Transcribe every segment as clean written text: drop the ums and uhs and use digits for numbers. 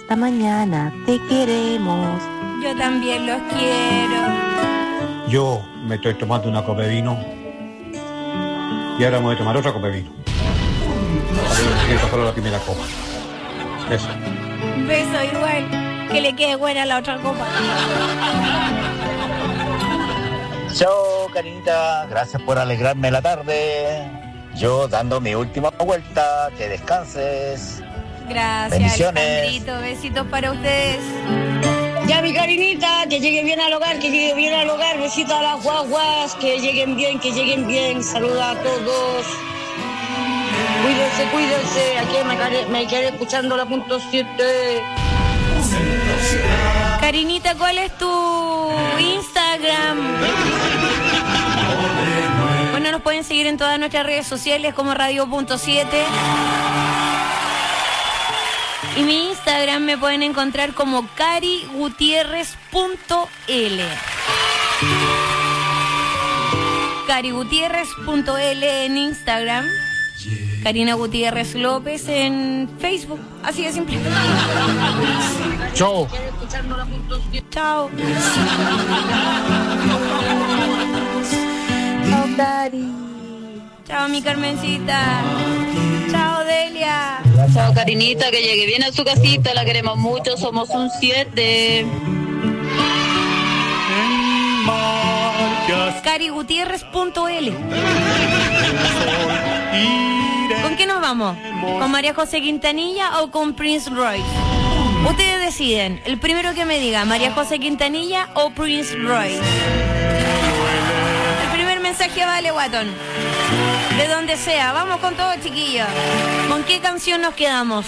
Hasta mañana, te queremos. Yo también los quiero. Yo me estoy tomando una copa de vino y ahora me voy a tomar otra copa de vino. A ver si me pasó la primera copa. Eso. Un beso igual. Que le quede buena la otra copa. Chao, Karinita. Gracias por alegrarme la tarde. Yo dando mi última vuelta. Que descanses. Gracias, bendiciones. Alejandrito. Besitos para ustedes. Ya, mi Karinita, que llegue bien al hogar, que llegue bien al hogar. Besitos a las guaguas, que lleguen bien, que lleguen bien. Saluda a todos. Cuídense, cuídense. Aquí me quedé escuchando la punto 7. Karinita, ¿cuál es tu Instagram? Bueno, nos pueden seguir en todas nuestras redes sociales como Radio.7. Y mi Instagram me pueden encontrar como carigutierrez.l. carigutierrez.l en Instagram. Karina Gutiérrez López en Facebook. Así de simple. Chao. Chao. Chao, Cari. Chao, mi Carmencita. Chao, Delia. Chao, Karinita, que llegue bien a su casita, la queremos mucho, somos un 7. carigutierrez.l. ¿Con qué nos vamos? ¿Con María José Quintanilla o con Prince Royce? Ustedes deciden. El primero que me diga, María José Quintanilla o Prince Royce. El primer mensaje vale, Guatón. De donde sea. Vamos con todo, chiquillos. ¿Con qué canción nos quedamos?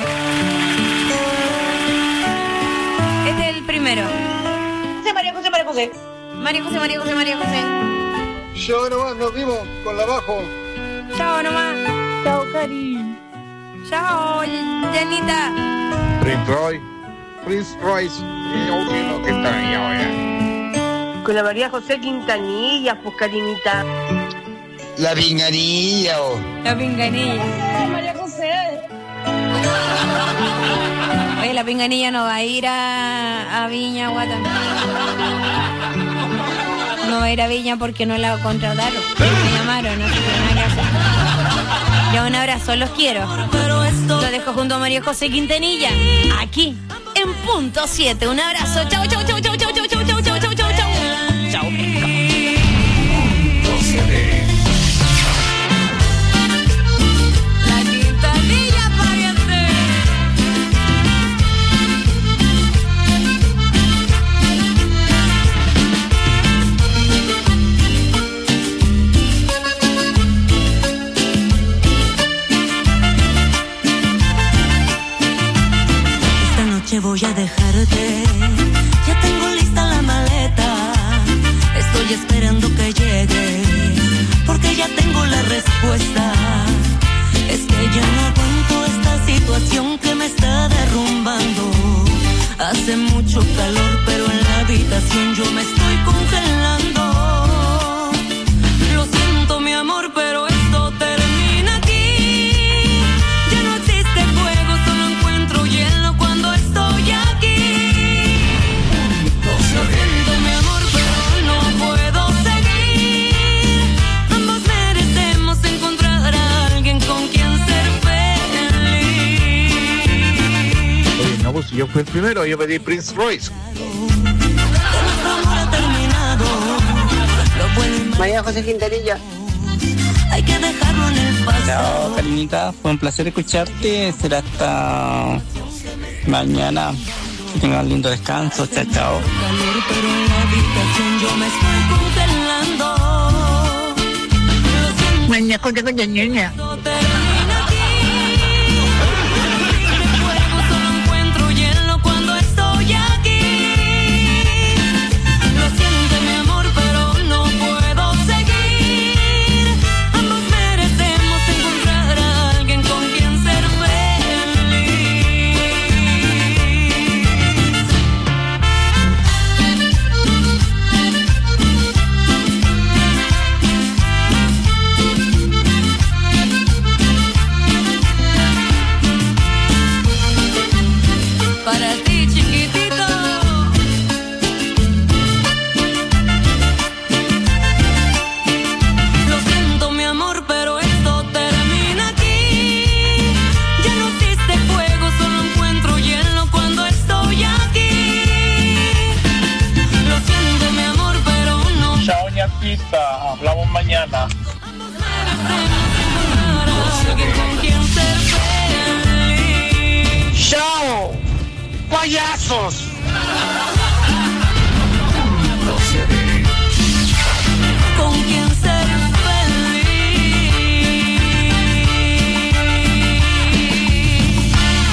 Este es el primero. María José, María José. María José, María José, María José. Yo nomás nos vimos con la bajo. Chao nomás. Chao, Cari. Chao, Janita. Prince Royce. Lo que está ahí ahora. Con la María José Quintanilla, pues, Karinita. La pinganilla, oh. La pinganilla. María José. Oye, la pinganilla no va a ir a Viña, Guata. No va a ir a Viña porque no la contrataron. Me llamaron, no sé qué, nada que hacer. Ya, un abrazo, los quiero. Los dejo junto a María José Quintanilla. Aquí, en punto 7. Un abrazo. Chau, chau, chau, chau, chau, chau, chau, chau, chau, chau, chau, chau. Chau. La Quintanilla, pariente. Esta noche voy a dejarte. Ya tengo lista la maleta. Estoy esperando que llegue, porque ya tengo la respuesta. Es que ya no aguanto esta situación que me está derrumbando. Hace mucho calor, pero en la habitación yo me estoy congelando. Lo siento, mi amor, pero esto termina aquí. Ya no existe fuego, solo encuentro hielo cuando estoy aquí. Lo siento, mi amor, pero no puedo seguir. Ambos merecemos encontrar a alguien con quien ser feliz. Oye, no, pues yo fui el primero, yo pedí Prince Royce. Nuestro amor ha terminado. Lo bueno y malo María José Quintanilla. hay que dejarlo en el Chao, pasado. Karinita, fue un placer escucharte. Será hasta mañana. Que tengan un lindo descanso. Chao, chao. Calor, pero en la habitación yo me estoy congelando. Lo siento, Mañana con esto termina aquí. Existe fuego, solo encuentro hielo cuando estoy aquí. Lo siento, mi amor, pero no puedo seguir. Ambos merecemos encontrar a alguien con quien ser feliz. para ti, chiquitito. Lo siento, mi amor, pero esto termina aquí. Ya no existe fuego, solo encuentro hielo cuando estoy aquí. Lo siento, mi amor, pero no. Chao, ñatita. Hablamos mañana. Alguien con quien ser feliz. ¡Chao! ¡Payasos! Con quien ser feliz.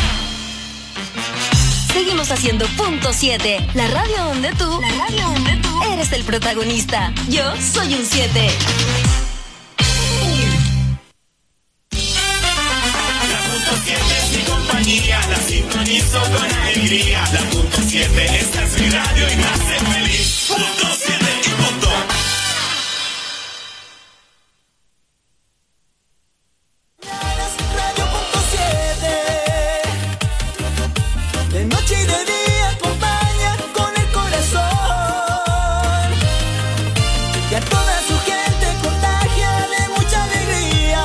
Seguimos haciendo Punto 7, la radio donde tú eres el protagonista. Yo soy un 7. La sintonizo con alegría. La Punto 7, esta es mi radio y me hace feliz. Punto 7 y punto. Radio Punto 7. De noche y de día acompaña con el corazón. Y a toda su gente contagia de mucha alegría.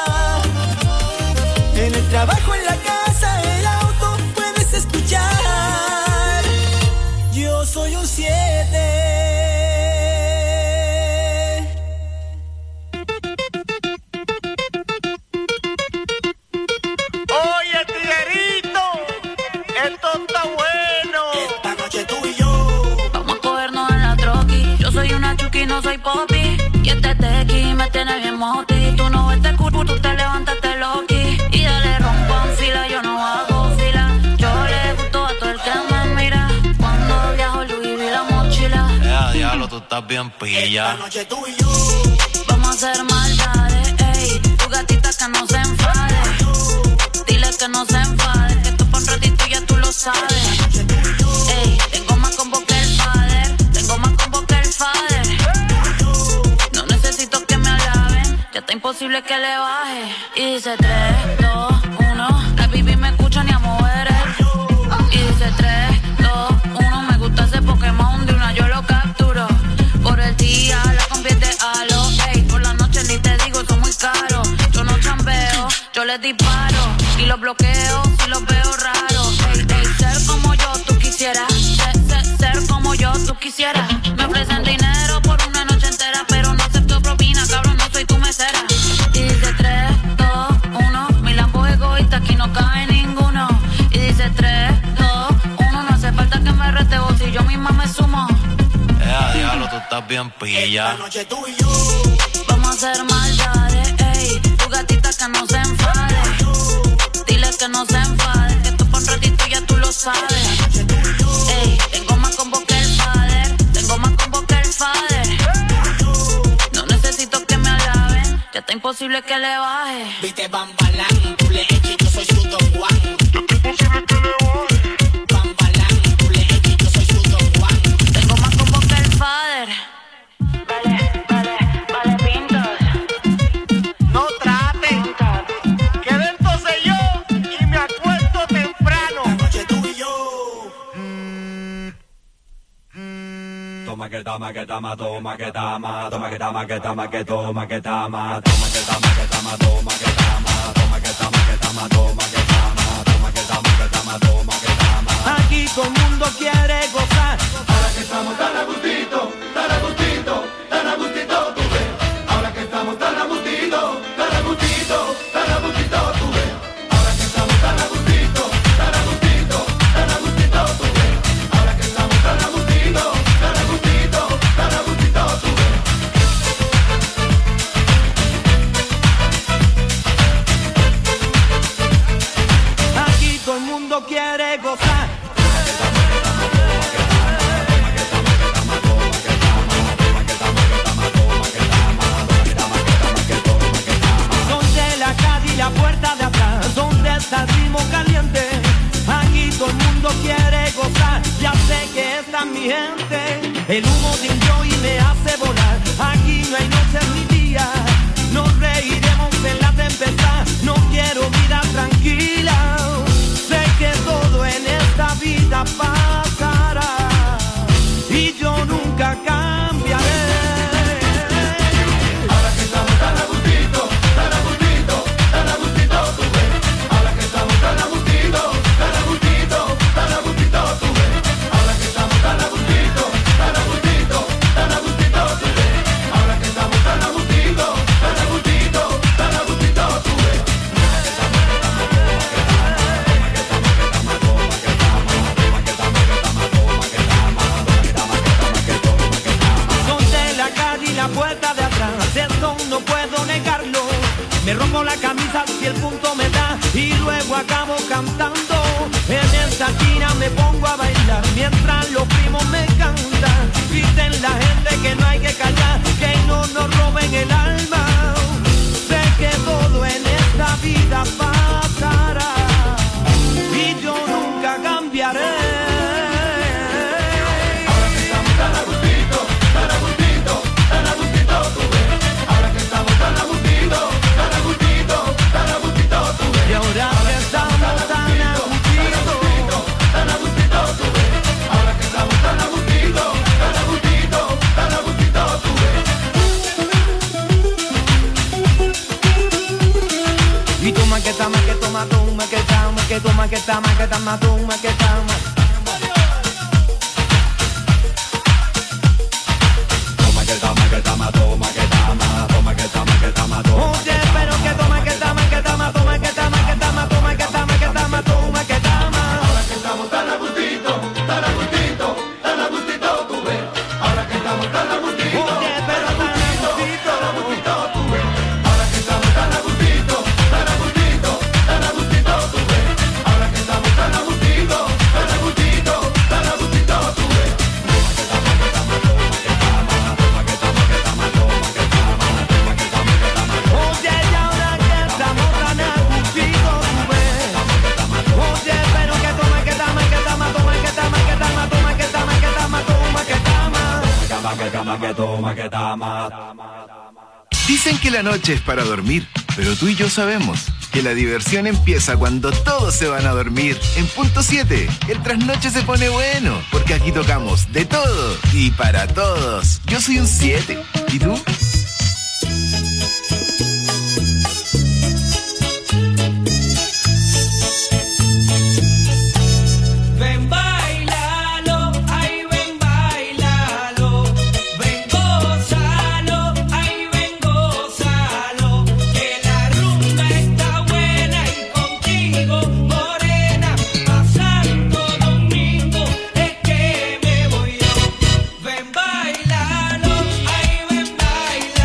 En el trabajo, en la casa, el auto, puedes escuchar. Yo soy un 7. Oye, tiguerito, esto está bueno. Esta noche tú y yo Vamos a cogernos en la troqui. Yo soy una chuki, no soy popi. Y este tequi me tiene bien moti. Tú no ves este culo, tú te levantas, te loqui. Y dale rompan fila, yo no hago fila. Yo le gusto a todo el que me mira. Cuando viajo, Louis vi la mochila. Diablo, tú estás bien pilla. Esta noche tú y yo Vamos a hacer maldades, ey. Tu gatita que no se enfade. Dile que no se enfade. Que tú por un ratito ya tú lo sabes. Ey, tengo más combo que el father. Tengo más combo que el father. No necesito que me alaben. Ya está imposible que le baje. Y dice 3, 2, 1. La baby me escucha ni a mover él. Y dice 3, 2, 1. Me gusta ese Pokémon de una, yo lo capturo. Por el día la convierte a lo. Ey, por la noche ni te digo, son muy caros. Yo no chambeo, yo les disparo. Y los bloqueo si los veo raros. Ey, ey, ser como yo tú quisieras. Ser como yo tú quisieras. Me ofrecen dinero por una noche entera, pero no acepto propina, cabrón, no soy tu mesera. Y dice 3, 2, 1. Mi lampo egoísta, aquí no cabe ninguno. Y dice 3, 2, 1. No hace falta que me rete vos, si yo misma me sumo. Diablo, tú estás bien pilla. Esta noche tú y yo Vamos a hacer maldades, ey. Tu gatita que no se enfade. Dile que no se enfade. Que tú por un ratito ya tú lo sabes. Ey, tengo más combo que el father. Tengo más combo que el father. No necesito que me alaben. Ya está imposible que le baje. viste Bambalán, tú le echas, yo soy su Don Juan. Bambalán, tú le echas, yo soy su Don Juan. Tengo más combo que el father. Vale, pintos. No traten, que dentro sé yo y me acuesto temprano. Esta noche tú y yo Toma que tama, que tama, toma que tama, toma que tama, que tama, que toma que tama, toma que tama, que tama, toma que tama, toma que tama, que tama, toma que tama, toma que tama, que tama, toma que tama. aquí todo el mundo quiere gozar. Ahora que estamos tan a gustito, tan a gustito, tan a gustito, tú ves. Ahora que estamos tan a gustito, tan a gustito, tan a gustito, tú ves. Ahora que estamos tan a gustito, tan a gustito, tan a gustito, tú ves. Ahora que estamos tan a gustito, tan a gustito, tan a gustito, tú ves. Aquí todo el mundo quiere gozar. Donde la calle y la puerta de atrás, donde está el ritmo caliente. Aquí todo el mundo quiere gozar. Ya sé que esta es mi gente. El humo de un joy me hace volar. Aquí no hay noches ni días. Nos reiremos en la tempestad. No quiero vida tranquila. Sé que todo en esta vida quemo la camisa si el punto me da y luego acabo cantando. En esta esquina me pongo a bailar mientras los primos me cantan. Dicen la gente que no hay que callar, que no nos roben el alma. Sé que todo en esta vida pasará y yo nunca cambiaré. Dicen que la noche es para dormir, pero tú y yo sabemos que la diversión empieza cuando todos se van a dormir. En punto 7, el trasnoche se pone bueno, porque aquí tocamos de todo y para todos. Yo soy un 7, ¿y tú? Ven, bailalo, ay, ven, bailalo.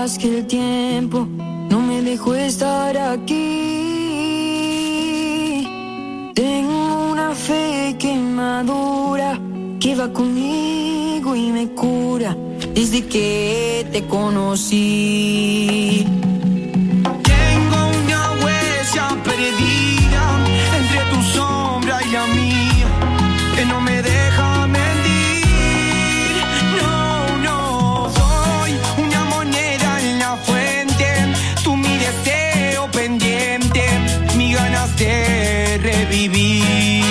más que el tiempo no me dejó estar aquí. Tengo una fe que madura, que va conmigo y me cura desde que te conocí. Tengo una huella perdida entre tu sombra y la mía, que no me deja mentir. No, no, soy una moneda en la fuente, tú mi deseo pendiente, mis ganas de revivir.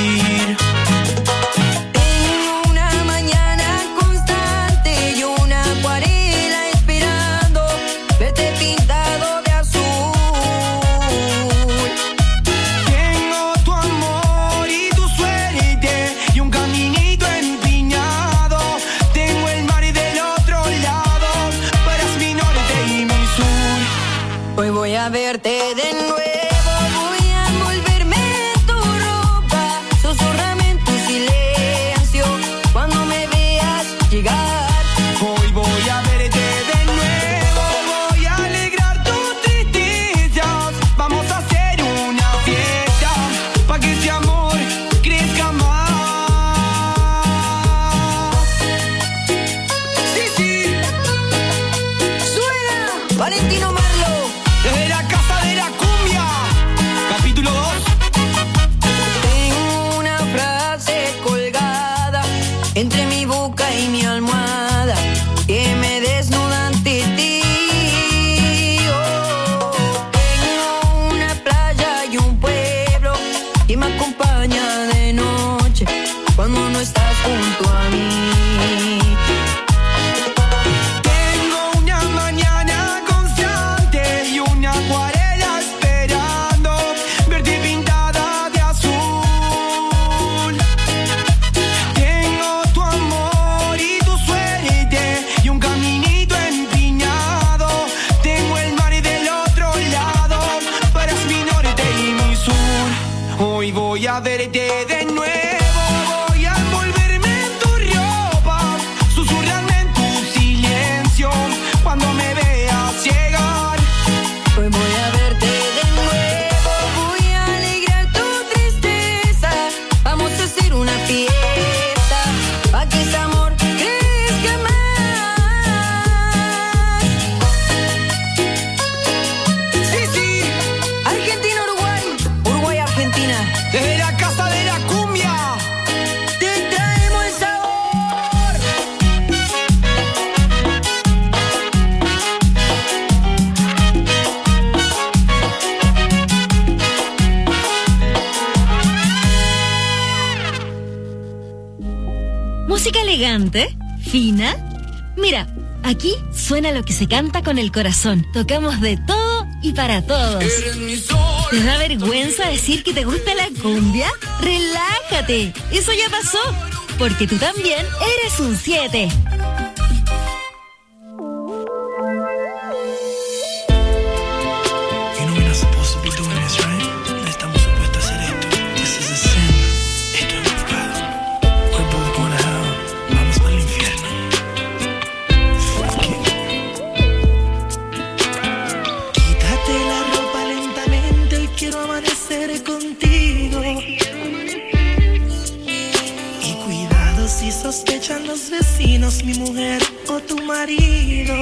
A verte de nuevo, voy a envolverme en tu ropa, susurrame en tu silencio cuando me veas llegar. Hoy voy a verte de nuevo, voy a alegrar tus tristezas, vamos a hacer una fiesta pa' que ese amor crezca más. Sí, sí, suena Valentino Marlo. Desde la casa de la cumbia, capítulo 2. Tengo una frase colgada entre mi boca y mi almohada que me desnuda ante ti. Oh, tengo una playa y un pueblo que me acompaña de noche cuando no estás junto a mí. Voy a verte de nuevo, voy a envolverme en tu ropa, susurrarme en tu silencio cuando me veas llegar. Hoy voy a verte de nuevo, voy a alegrar tu tristeza, vamos a hacer una fiesta pa' que ese amor crezca más. Sí, sí, Argentina, Uruguay, Uruguay, Argentina. desde la casa de la cumbia te traemos el sabor. Música elegante, fina. Mira, aquí suena lo que se canta con el corazón. Tocamos de todo y para todos. ¿Te da vergüenza decir que te gusta la cumbia? ¡Relájate! Eso ya pasó, porque tú también eres un 7. Sospechan los vecinos, mi mujer o tu marido.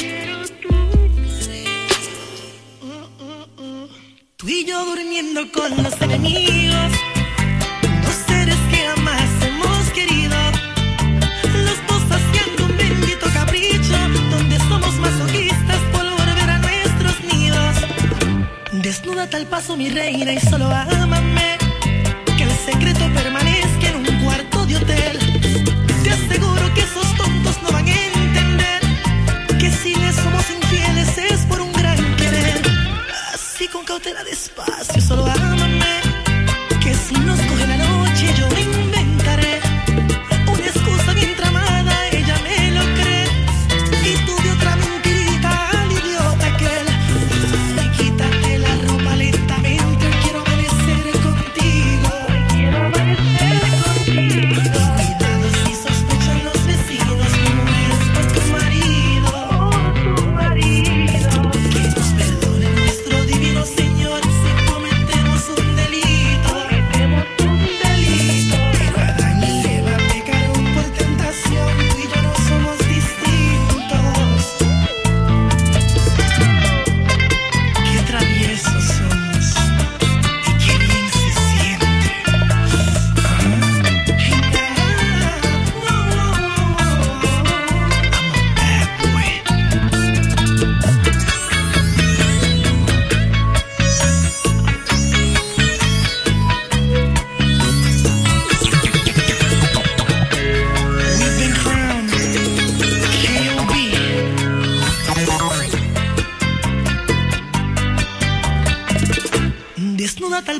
Tú y yo durmiendo con los enemigos, dos seres que jamás hemos querido. Los dos haciendo un bendito capricho, donde somos masoquistas por volver a nuestros nidos. Desnúdate al paso, mi reina, y solo ámame, que el secreto permanezca en un cuarto de hotel. Te aseguro que esos tontos no van a entender que si les somos infieles es por un gran querer. Así con cautela, despacio, solo ámame, que si nos coge la noche yo me inventaré una excusa bien tramada, ella me lo cree, y tú de otra mentirita al idiota aquel. Y quítate la ropa lentamente, quiero amanecer contigo. Quiero amanecer contigo. Cuidado si sospechan los vecinos.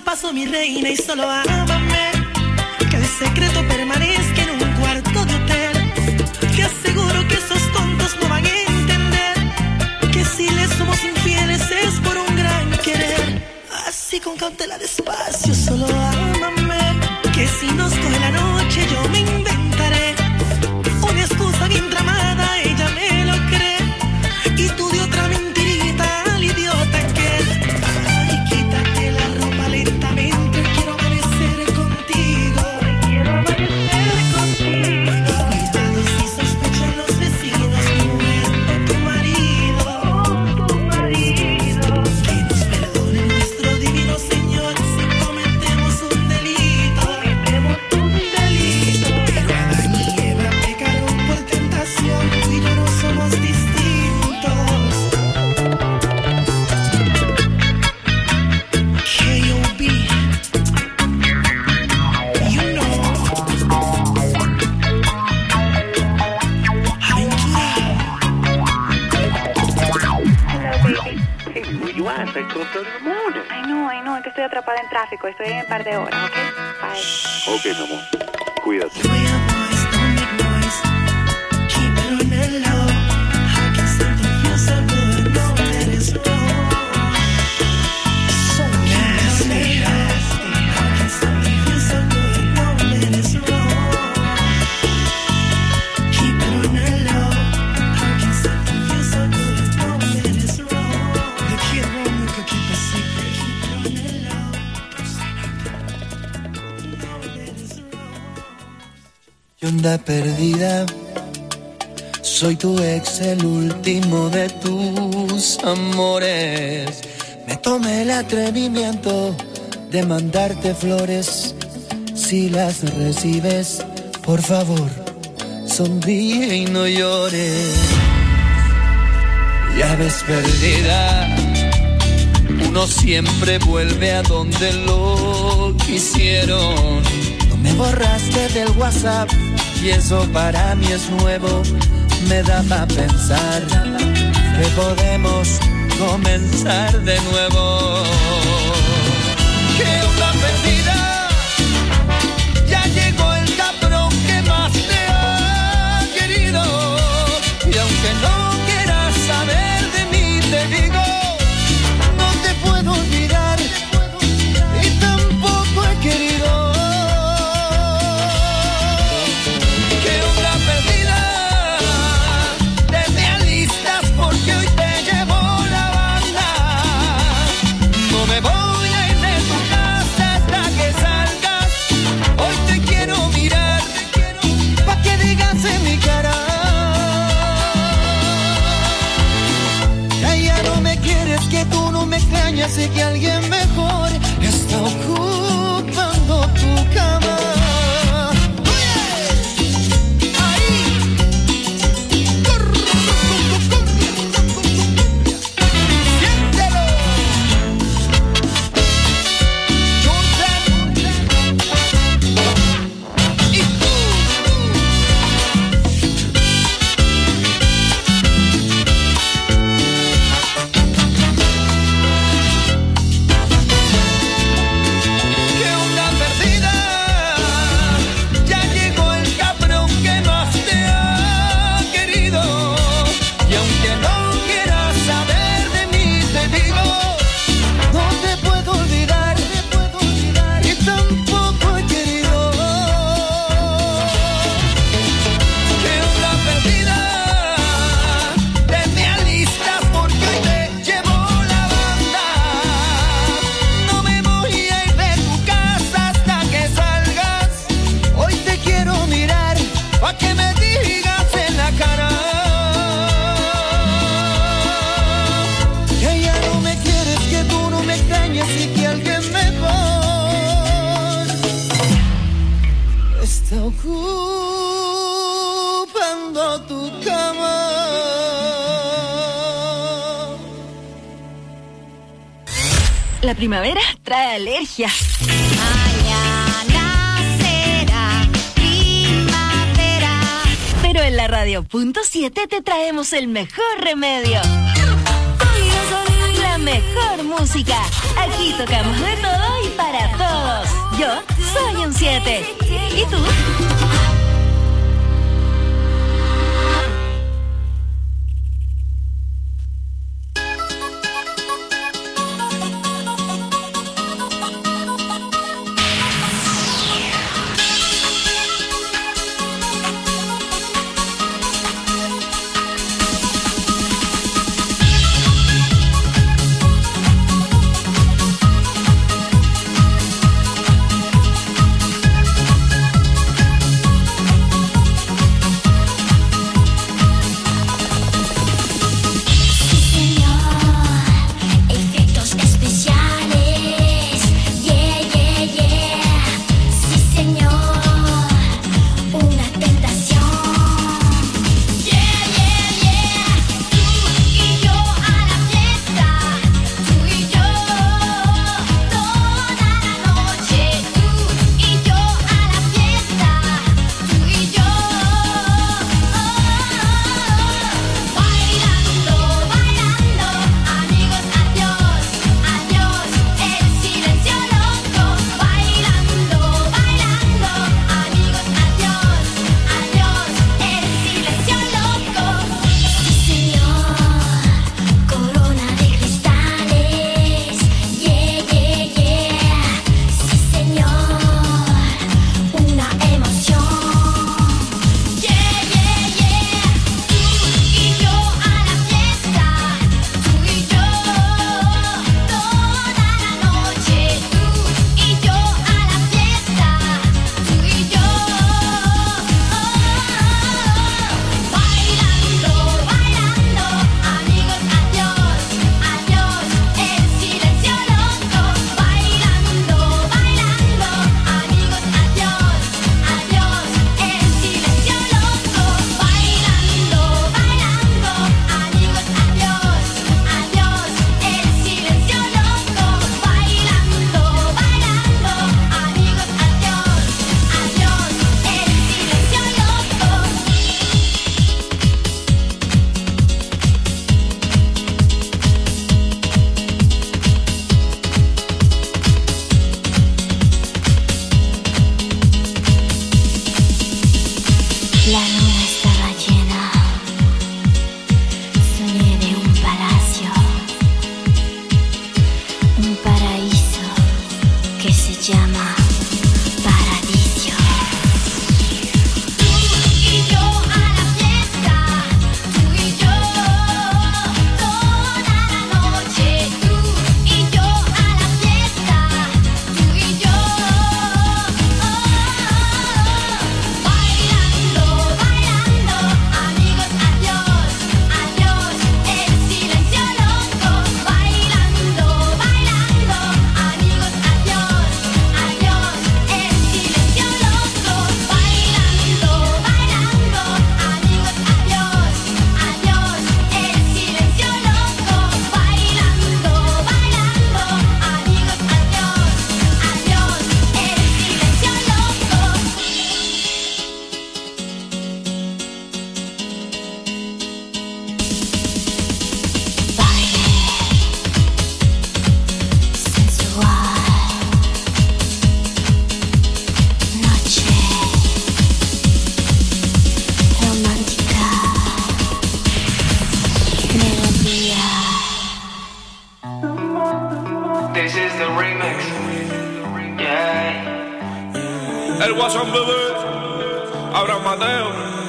paso, mi reina, y solo ámame. Que el secreto permanezca en un cuarto de hotel. Te aseguro que esos tontos no van a entender que si les somos infieles es por un gran querer. Así con cautela, despacio, solo ámame. Que si nos coge la noche yo me inventaré una excusa bien tramada, ella me lo cree. Y tú de otra mentirita al idiota que es. Ay, quítate la ropa lentamente, quiero amanecer contigo. Quiero amanecer contigo. Cuidado si sospechan los vecinos, mujer o tu marido. Que nos perdone nuestro divino Señor si cometemos un delito. Pero Adán y Eva pecaron por tentación, tú y yo no somos distintos. K.O.B. You know. Aventura. Hey, where you at? It's like 12:30 in the morning. I know, es que estoy atrapada en tráfico, estoy en un par de horas, ¿ok? Bye. Ok, mi amor. Cuídate. Don't make noise. Keep it on the low. How can something feel so good? No, that is wrong. So nasty. How can something feel so good? No, that is wrong. Keep it on the low. How can something feel so good? No, that is wrong. The kid Roman could keep a secret. Keep it on the low. Don't say nothing. No, that is wrong. Y onda perdida, soy tu ex, el último de tus amores. Me tomé el atrevimiento de mandarte flores. Si las recibes, por favor, sonríe y no llores. Ya ves, perdida, uno siempre vuelve a donde lo quisieron. No me borraste del WhatsApp y eso para mí es nuevo. Me da para pensar que podemos comenzar de nuevo. ¿Qué onda, perdida? Ya llegó el cabrón que más te ha querido. Y aunque no quieras saber de mí, te digo, no te puedo olvidar y tampoco he querido. ¿Qué onda, perdida? Te me alistas porque hoy te llevo la banda. No me voy a ir de tu casa hasta que salgas. Hoy te quiero mirar pa' que digas en mi cara que ya no me quieres, que tú no me extrañas y que alguien mejor está ocupando tu cama. Ocupando tu cama. La primavera trae alergia. Mañana será primavera. Pero en la radio .7 te traemos el mejor remedio. La mejor música. Aquí tocamos de todo y para todos. Yo soy un 7. ¿Y tú? El Guasón bebé, Abraham Mateo.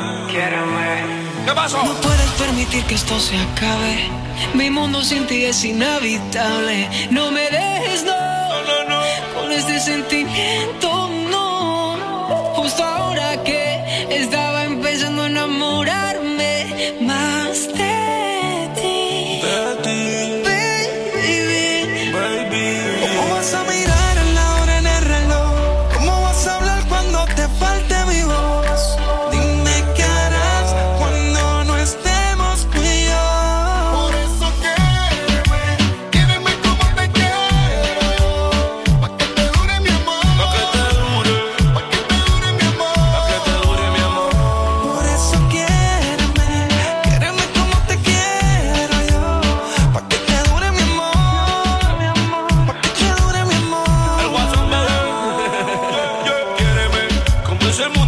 ¿Qué pasó? No puedes permitir que esto se acabe. Mi mundo sin ti es inhabitable. No me dejes, no, con este sentimiento, no. Justo ahora que estaba empezando a enamorarme más de ti. Baby. ¿Cómo vas a mirar a la hora en el reloj? ¿Cómo vas a hablar cuando te falte mi voz? Dime qué harás cuando no estemos tú y yo. Por eso quédame como te quiero, pa' que te dure mi amor. Pa' que te dure.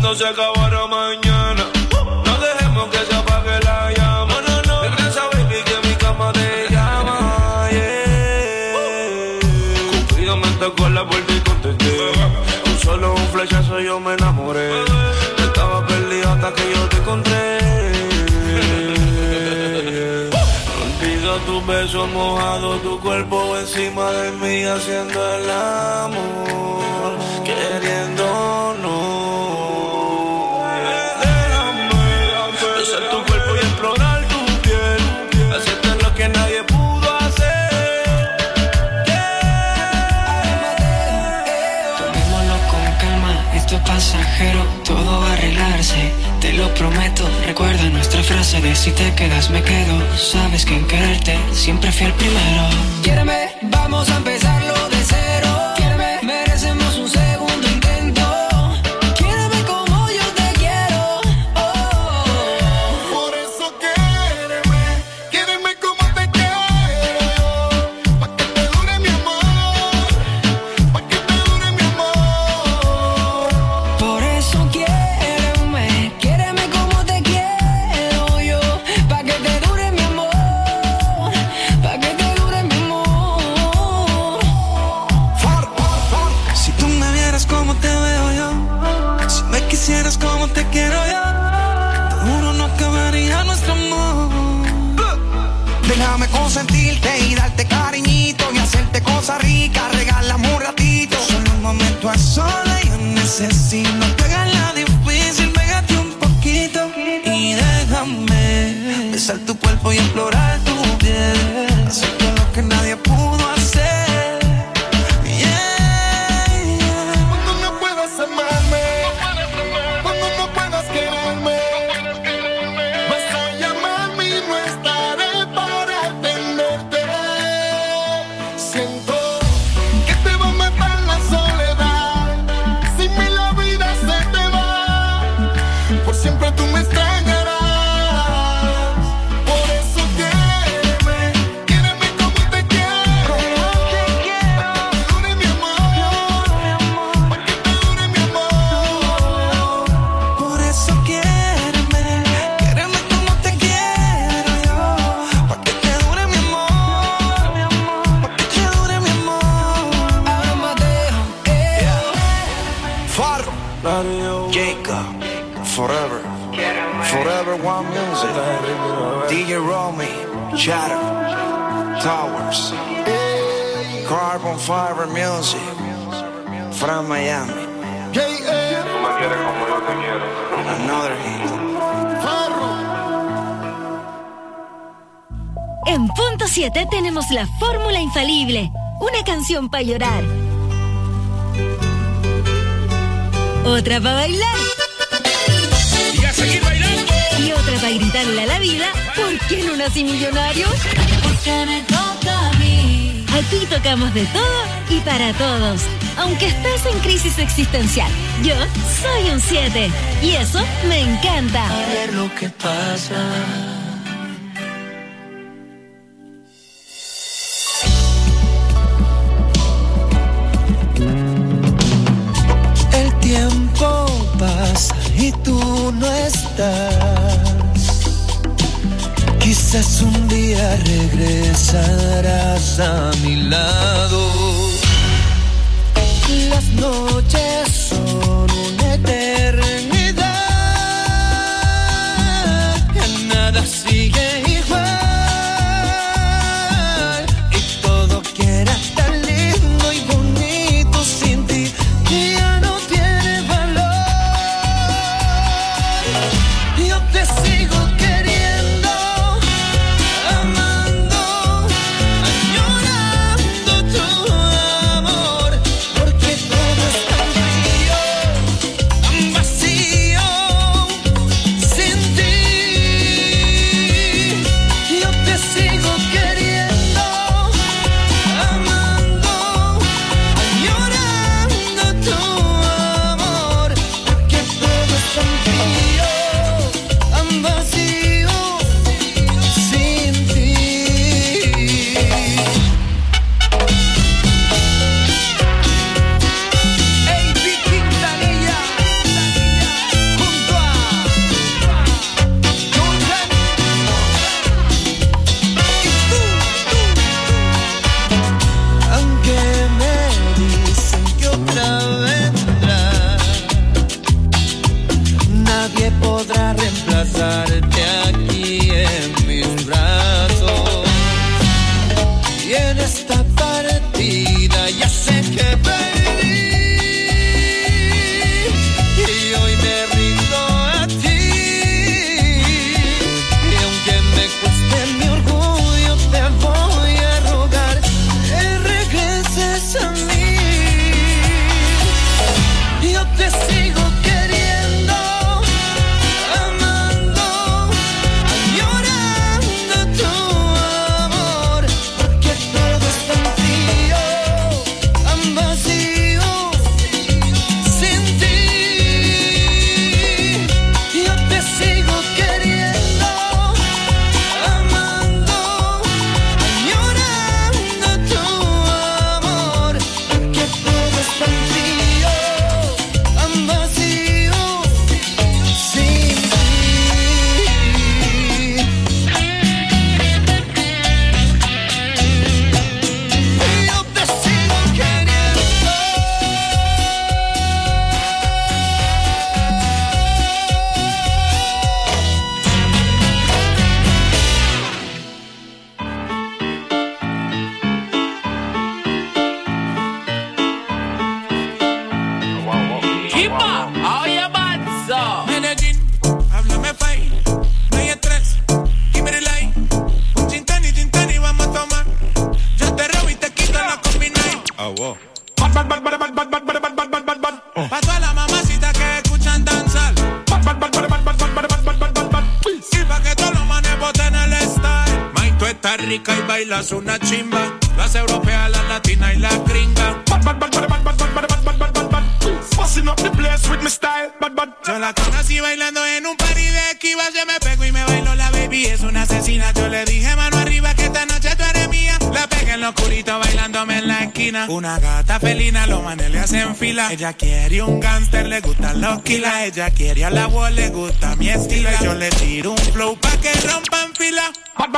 mundo se acabara mañana, no dejemos que se apague la llama. No, regresa, baby, que mi cama te llama. Cupido me tocó la puerta y contesté. Con solo un flechazo yo me enamoré. Estaba perdido hasta que yo te encontré. Olvido tus besos mojados, tu cuerpo encima de mí haciendo el amor, queriéndonos. Pasajero, todo va a arreglarse, te lo prometo. Recuerda nuestra frase de si te quedas me quedo. Sabes que en quererte siempre fui el primero. Quiéreme, vamos a empezarlo de cero. Quiéreme, merecemos un segundo intento. Quiéreme como yo te quiero. Por eso quiéreme como te quiero yo. Pa' que te dure mi amor, pa' que te dure mi amor. Por eso quiéreme como te quiero yo. Pa' que te dure mi amor, pa' que te dure mi amor. Si tú me vieras como te veo yo, si me quisieras como te quiero yo, te juro no acabaría nuestro amor. Déjame consentirte y darte cariñito y hacerte cosas ricas, regálame un ratito. Solo un momento a solas yo necesito. No te hagas la difícil, pégate un poquito y déjame besar tu cuerpo y explorar tu piel, hacer todo lo que nadie pudo hacer. Cuando no puedas amarme, cuando no puedas quererme, vas a llamarme y no estaré para atenderte. Siento que te va a matar la soledad. Sin mí la vida se te va, por siempre tú me extrañarás. Por eso quiéreme como te quiero. Pa' que te dure mi amor, pa' que te dure mi amor. Por eso quiéreme como te quiero yo. Pa' que te dure mi amor, pa' que te dure mi amor. Amadeo, Farro, Jacob, Forever, Forever One Music, DJ Romy, Shadow, Towers, Carbon Fiber Music, from Miami. Tú me quieres como yo te quiero. Another hit. En punto 7 tenemos la fórmula infalible. Una canción para llorar. Otra para bailar. Y a seguir bailando. Y otra para gritarle a la vida, ¿por qué no nací millonario? Porque me toca a mí. Aquí tocamos de todo y para todos. Aunque estés en crisis existencial, yo soy un 7. Y eso me encanta. A ver lo que pasa. El tiempo pasa y tú no estás. Quizás un día regresarás a mi lado. Las noches son una eternidad. Ya nada sigue igual. Y todo quiere estar lindo y bonito sin ti. Y ya no tiene valor. Yo te sigo queriendo, amando, añorando tu amor. Porque todo es tan frío. bailas una chimba. Las europeas, las latinas y las gringas. Busting up the place with my style. Yo la conocí bailando en un party de esquivas. Yo me pego y me bailo la baby, es una asesina. Yo le dije mano arriba que esta noche tú eres mía. La pegué en lo oscurito bailándome en la esquina. Una gata felina, los manes le hacen fila. Ella quiere un gangster, le gustan los kilas. Ella quiere a la voz, le gusta mi estilo. Y yo le tiro un flow pa' que rompan fila. Pa'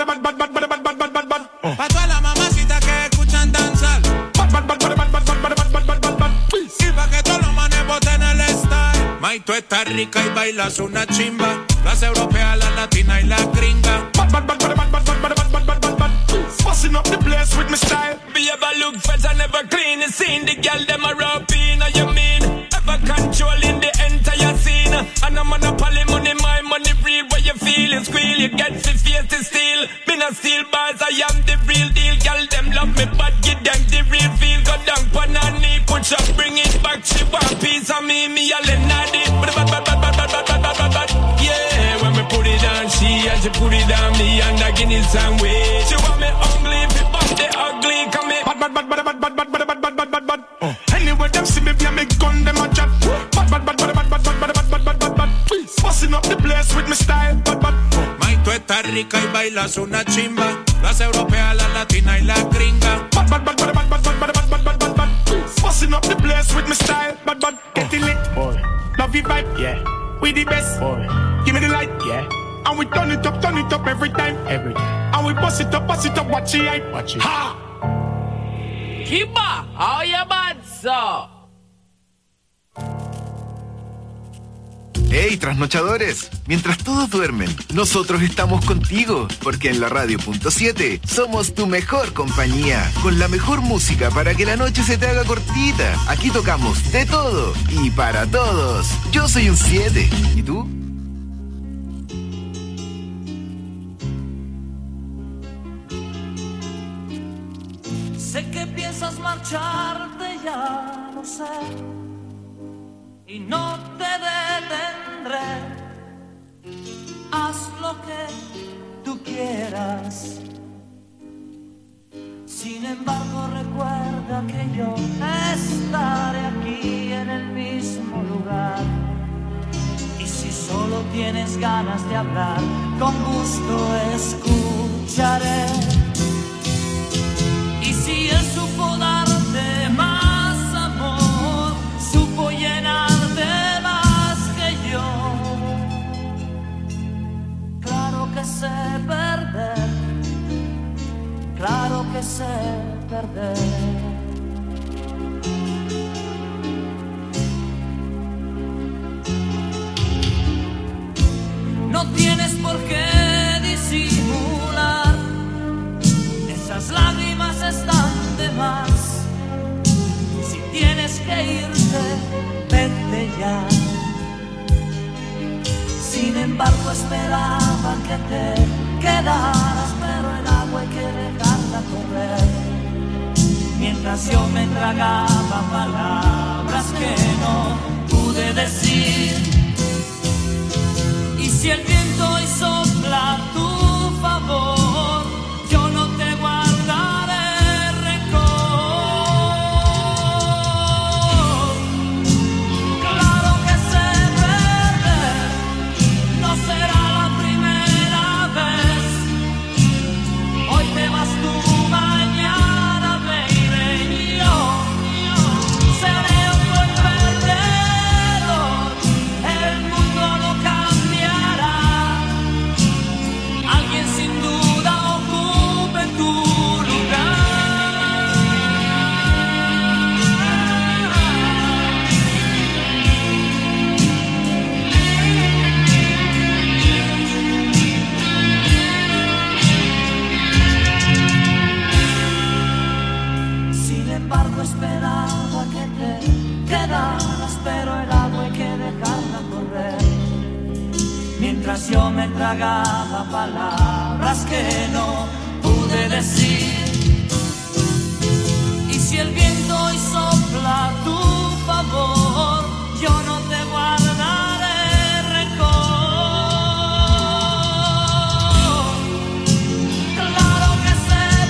todas las mamacitas que escuchan danzar. Y pa' que todos los manes boten el style. May, tú estás rica y bailas una chimba. Las europeas, las latinas y las gringas. Busting up the place with my style. Be ever look fresh and never clean. You seen the girl them a rap in. You mean ever controlling the entire scene. And I'm monopoly money, my money real. Where you feel it squeal, you get the face to steal. Me not steal bars, I am the real deal. Girl them love me but give them the real feel. Go down pon her knee, push up, bring it back. She want piece of me a Lenadi. Yeah, when me put it on she and she put it on me and I give it some way. She want me ugly, if bump the ugly, come here. Anyway, them see me via me gun, them a chat. Busting up the place with my style. May, tú estás rica y bailas una chimba. Las europeas, las latinas y las gringas. Busting up the place with my style. Getting lit, boy. Love you vibe, yeah. We the best, boy. Give me the light, yeah. And we turn it up every time. And we bust it up, watch it, watch it. Ha! Kiba, how you bad, so? ¡Hey, trasnochadores! Mientras todos duermen, nosotros estamos contigo, porque en la radio.7 somos tu mejor compañía, con la mejor música para que la noche se te haga cortita. Aquí tocamos de todo y para todos. Yo soy un 7, ¿y tú? Sé que piensas marcharte, ya lo sé, y no te detendré. Haz lo que tú quieras. Sin embargo, recuerda que yo estaré aquí en el mismo lugar. Y si solo tienes ganas de hablar, con gusto escucharé. Y si él supo darte más amor, supo llenarte más que yo. Claro que sé perder, claro que sé perder. No tienes por qué disimular, esas lágrimas están de más. Si tienes que irte, vete ya. Sin embargo, esperaba que te quedaras, pero el agua hay que dejarla correr. Mientras yo me tragaba palabras que no pude decir. Y si el viento hoy sopla a tu favor, yo no te guardaré rencor. Claro que sé perder, no será la primera vez. Hoy te vas tú, mañana baby, yo seré otro el perdedor. El mundo no cambiará, alguien sin duda ocupe tu lugar. Sin embargo, esperaba que te quedaras, pero el agua hay que dejarla correr. Mientras yo me tragaba palabras que no pude decir. Y si el viento hoy sopla a tu favor, yo no te guardaré rencor. Claro que sé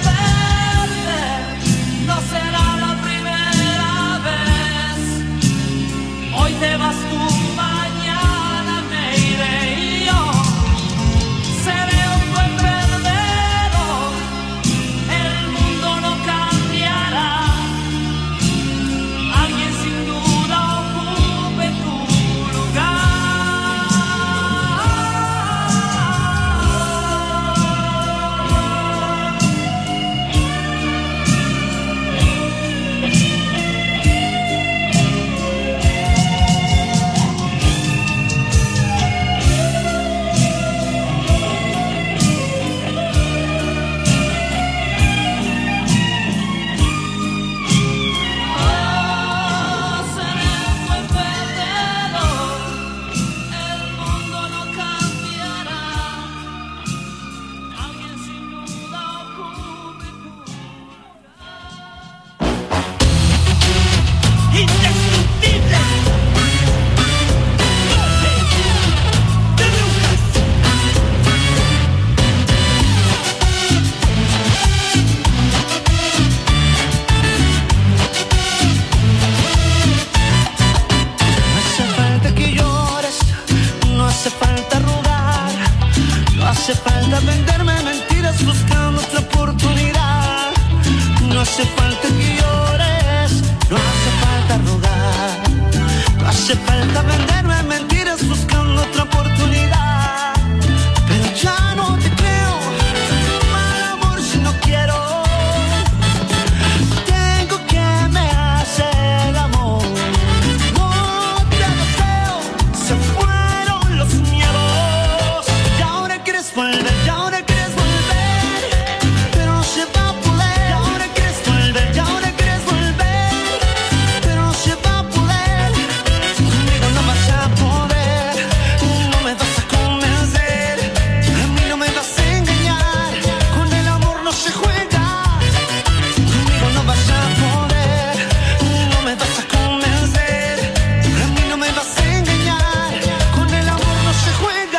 hace falta venderme mentiras buscando otra oportunidad. Pero ya no te creo, mal amor si no quiero. Tengo que me hace el amor. No te deseo, se fueron los miedos. Y ahora quieres volver, y ahora quieres volver, pero no se va a poder. Y ahora quieres volver, y ahora quieres volver, pero no se va a poder. Conmigo no vas a poder, no me vas a convencer, a mí no me vas a engañar, con el amor no se juega. Conmigo no vas a poder, no me vas a convencer, a mí no me vas a engañar, con el amor no se juega.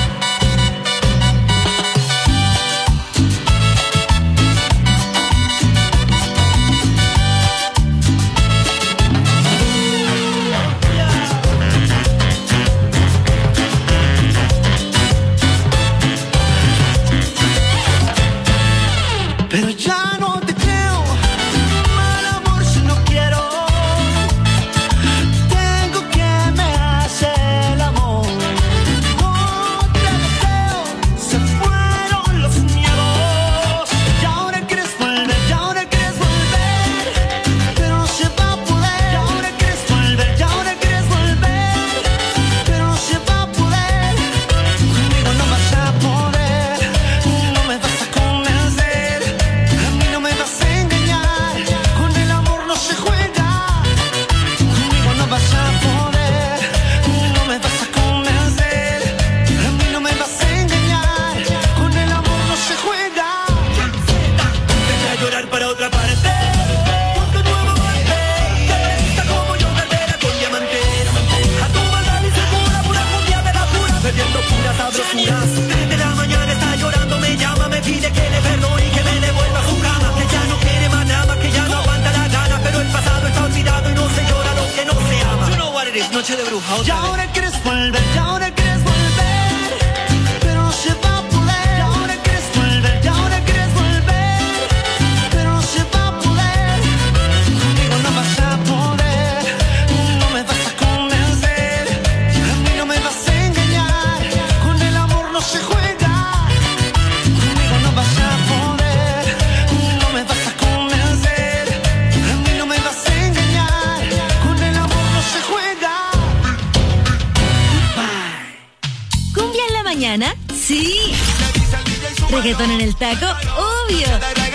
Pero ya no te creo, mal amor si no quiero. Tengo que me hace el amor. No te deseo, se fueron los miedos. Y ahora quieres volver, y ahora quieres volver, pero no se va a poder. Y ahora quieres volver, y ahora quieres volver, pero no se va a poder. Conmigo no vas a poder, no me vas a convencer, a mí no me vas a engañar, con el amor no se juega. Conmigo no vas a poder, no me vas a convencer, a mí no me vas a engañar, con el amor no se juega. Deja de llorar para otra parte. Ponte nuevo golpe, que precisa como yo, cartera con diamante. A tu maldad y segura, pura judía de la pura, bebiendo puras sabrosuras. 3 de la mañana está llorando, me llama, me pide que le perdone y que me devuelva a su cama. Que ya no quiere más nada, que ya no aguanta la gana, pero el pasado está olvidado y no se llora lo que no se ama. You know what it is, noche de bruja. Y ahora quieres volver, y ahora quieres volver, pero no se va a poder. Y ahora quieres volver, y ahora quieres volver, pero no se va a poder. Conmigo no vas a poder, no me vas a convencer, a mí no me vas a engañar, con el amor no se juega. Conmigo no vas a poder, no me vas a convencer, a mí no me vas a engañar, con el amor no se juega. ¿Cumbia en la mañana? Sí. ¿Reggaetón en el taco? Obvio.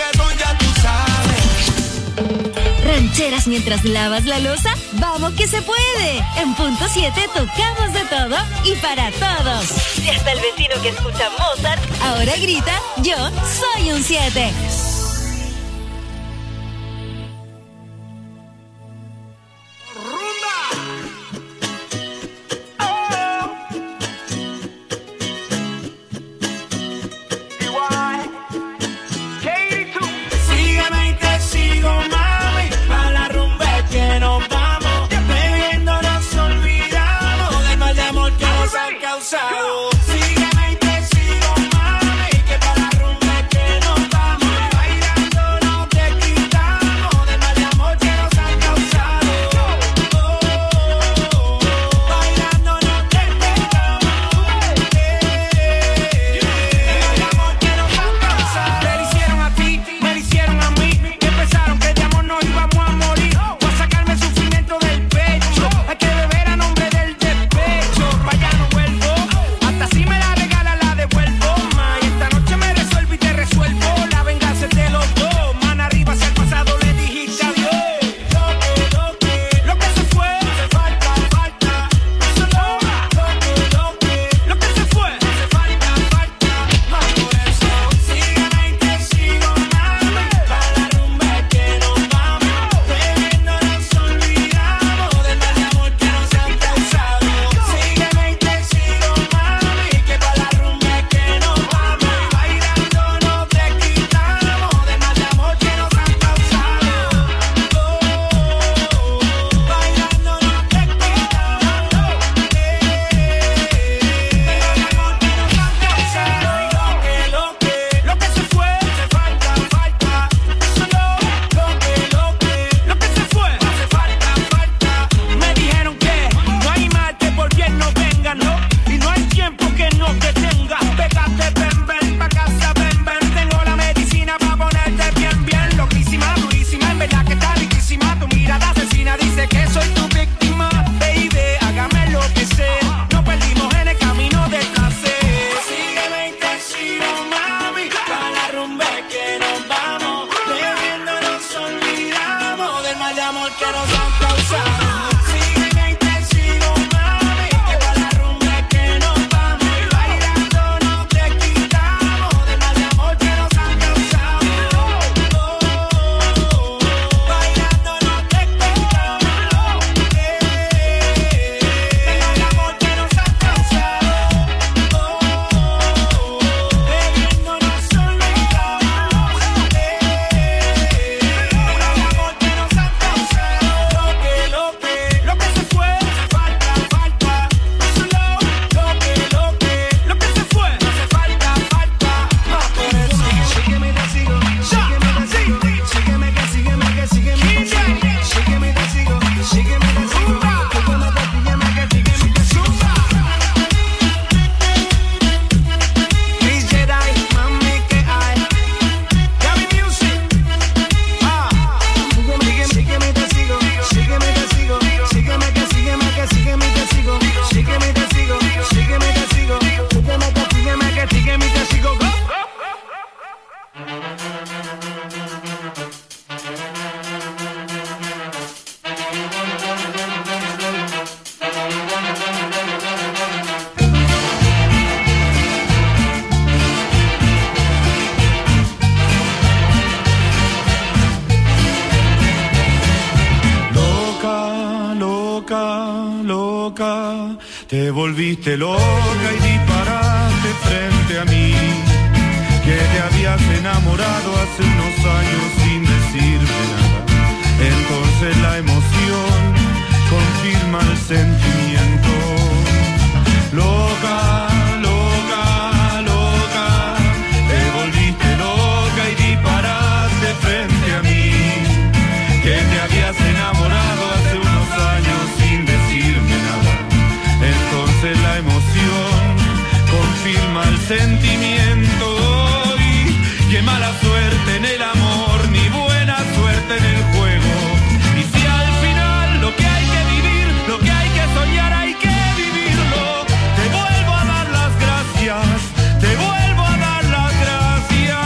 ¿Rancheras mientras lavas la loza? ¡Vamos que se puede! En punto 7 tocamos de todo y para todos. Y hasta el vecino que escucha Mozart ahora grita, yo soy un 7. Sígueme y te sigo, mami, pa' la rumba que nos vamos. Bebiendo nos olvidamos del mal de amor que nos ha causado. Sígueme y te sigo, mami, que pa' la rumba que nos vamos. loca, loca, te volviste loca y disparaste frente a mí, que te habías enamorado hace unos años sin decirme nada. Entonces la emoción confirma el sentimiento. Loca, loca, loca, te volviste loca y disparaste frente a mí, que te habías enamorado hace unos años sin decirme nada. Entonces la emoción confirma el sentimiento. Y qué mala suerte en el amor, ni buena suerte en el juego. Y si al final lo que hay que vivir, lo que hay que soñar, hay que vivirlo. Te vuelvo a dar las gracias, te vuelvo a dar las gracias.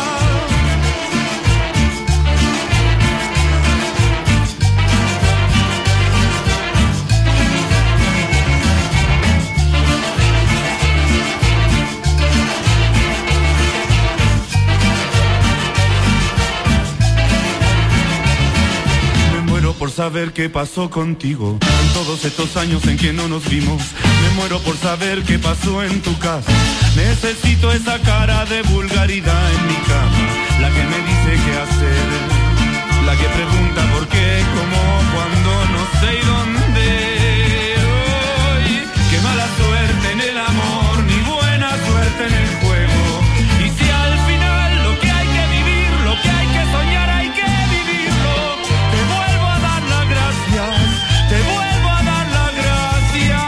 Por saber qué pasó contigo en todos estos años en que no nos vimos. Me muero por saber qué pasó en tu casa. Necesito esa cara de vulgaridad en mi cama, la que me dice qué hacer, la que pregunta por qué, cómo, cuándo, no sé y dónde. Hoy, qué mala suerte en el amor, ni buena suerte en el juego. Y si al final lo que hay que vivir, lo que hay que soñar, hay que vivirlo. Te vuelvo a dar las gracias, te vuelvo a dar las gracias.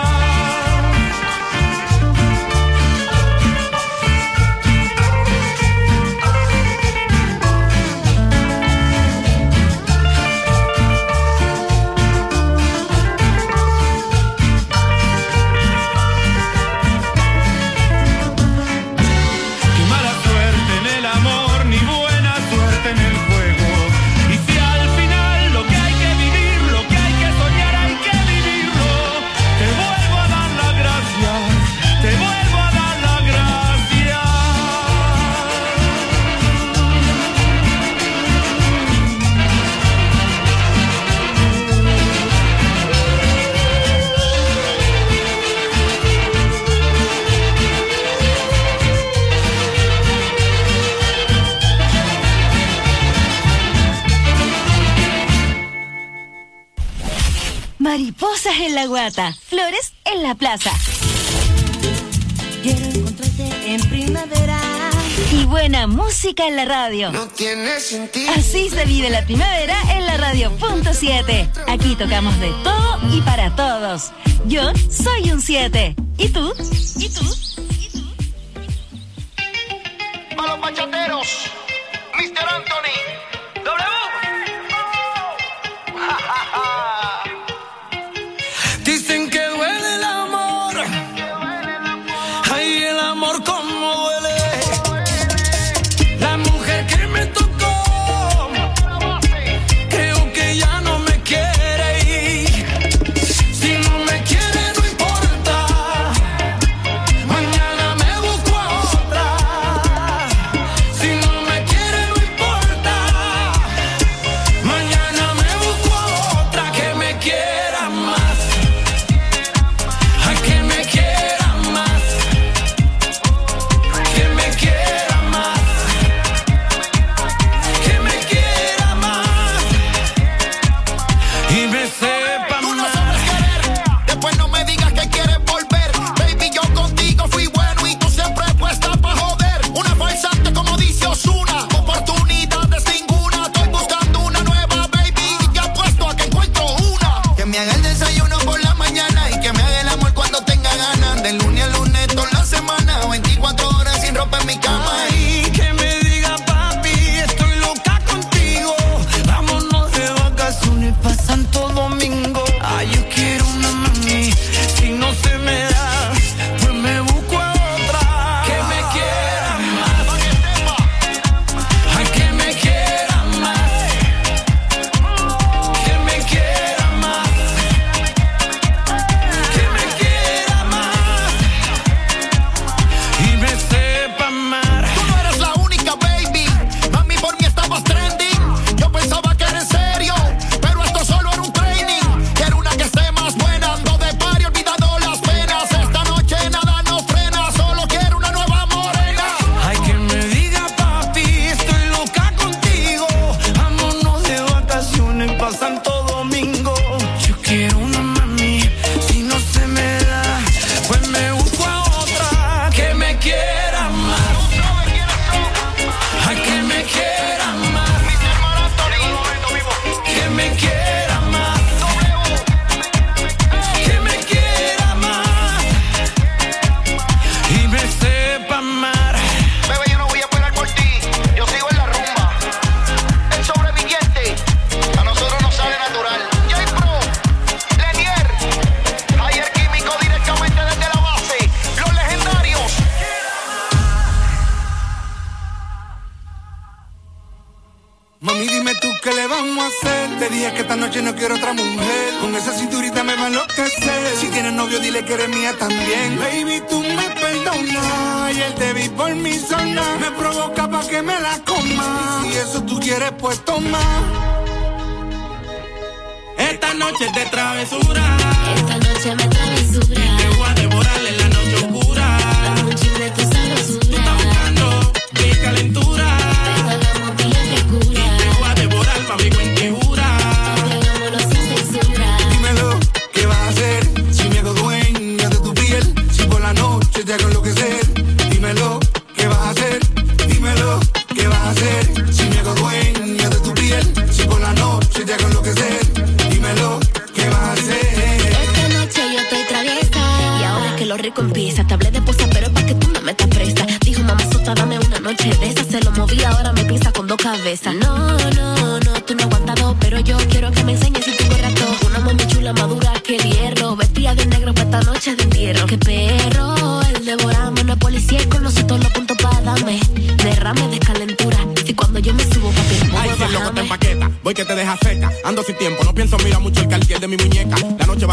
Qué mala suerte en el amor, ni buena suerte en el juego. Y si al final lo que hay que vivir, lo que hay que soñar, hay que vivirlo. Te vuelvo a dar las gracias, te vuelvo a dar las gracias. Mariposas en la guata, flores en la plaza. Quiero encontrarte en primavera. Y buena música en la radio. No tiene sentido. Así se vive la primavera en la radio.7. Aquí tocamos de todo y para todos. Yo soy un 7. ¿Y tú? ¿Y tú? A los bachateros, Mr. Anthony, W. Dicen que duele el amor. Ay, el amor como duele. La mujer que me tocó, creo que ya no me quiere ir. Si no me quiere no importa, mañana me busco a otra. Si no me quiere no importa, mañana me busco a otra que me quiera más. Ay, que me quiera más, que me quiera más, que me quiera más y me sepa Tú no más. sabes querer, después no me digas que quieres volver. Baby, yo contigo fui bueno y tú siempre puesta pa' joder. Una farsante como dice Ozuna, oportunidades ninguna. Estoy buscando una nueva, baby, y te apuesto a que encuentro una. Que me haga el desayuno por la mañana y que me haga el amor cuando tenga ganas. De lunes a lunes toda la semana, 24 horas sin ropa en mi cama. Ay, que me diga papi, estoy loca contigo. Vámonos de vacaciones pa' Santo Domingo. Ay, yo quiero una mami, si no se me da, pues me busco a otra. Que me quiera más, ay, que me quiera más, que me quiera más, que me quiera más y me sepa amar. Tú no le dije que esta noche no quiero otra mujer. Con esa cinturita me va a enloquecer. Si tienes novio, dile que eres mía también. Baby, tú me perdonas. Ayer te vi por mi zona. Me provoca pa' que me la coma. Y si eso tú quieres, pues toma. Esta noche es de travesura. Esta noche me travesura. Te voy a devorar en la noche oscura. Dame un chin de tu sabrosura. Tú estás buscando mi calentura. Hagamos bien de cura. Te voy a devorar, mami, cuentejura. Hagámoslo sin censura. Dímelo, ¿qué vas a hacer? Si me hago dueña de tu piel. Si por la noche te hago enloquecer. Dímelo, ¿qué vas a hacer? Dímelo, ¿qué vas a hacer? Si me hago dueña de tu piel. Si por la noche te hago enloquecer. Dímelo, ¿qué vas a hacer? Esta noche yo estoy traviesa. Y ahora es que lo rico empieza. Te hablé de posa, pero es pa' que tú me metas presta. Dijo mamá sota, dame una noche de esa. Se lo moví, ahora me piensa con dos cabezas. No, tú no aguantas dos, pero yo quiero que me enseñes si tú corres todo. Una mami chula madura que el hierro. Vestida de negro para esta noche de entierro. Qué perro, el devorame. No es policía y conoce todos los puntos para darme. Derrame de calentura. Si cuando yo me subo, papi, no Ay, puedo si el loco te bajarme. empaqueta, voy que te deja seca. Ando sin tiempo, no pienso, mira mucho el cartier de mi muñeca. La noche va